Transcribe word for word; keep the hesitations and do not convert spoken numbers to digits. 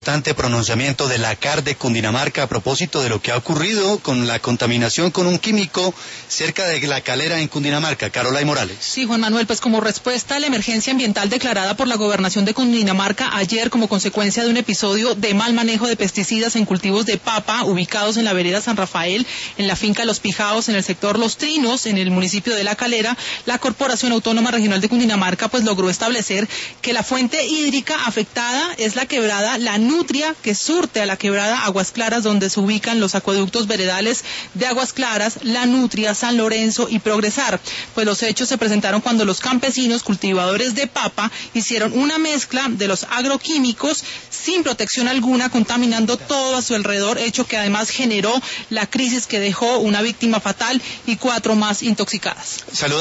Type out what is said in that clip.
Importante pronunciamiento de la C A R de Cundinamarca a propósito de lo que ha ocurrido con la contaminación con un químico cerca de La Calera en Cundinamarca. Carolay Morales. Sí, Juan Manuel, pues como respuesta a la emergencia ambiental declarada por la Gobernación de Cundinamarca ayer como consecuencia de un episodio de mal manejo de pesticidas en cultivos de papa ubicados en la vereda San Rafael, en la finca Los Pijaos, en el sector Los Trinos, en el municipio de La Calera, la Corporación Autónoma Regional de Cundinamarca pues logró establecer que la fuente hídrica afectada es la quebrada La Nutria, que surte a la quebrada Aguas Claras, donde se ubican los acueductos veredales de Aguas Claras, La Nutria, San Lorenzo y Progresar. Pues los hechos se presentaron cuando los campesinos cultivadores de papa hicieron una mezcla de los agroquímicos sin protección alguna, contaminando todo a su alrededor, hecho que además generó la crisis que dejó una víctima fatal y cuatro más intoxicadas. Saludos.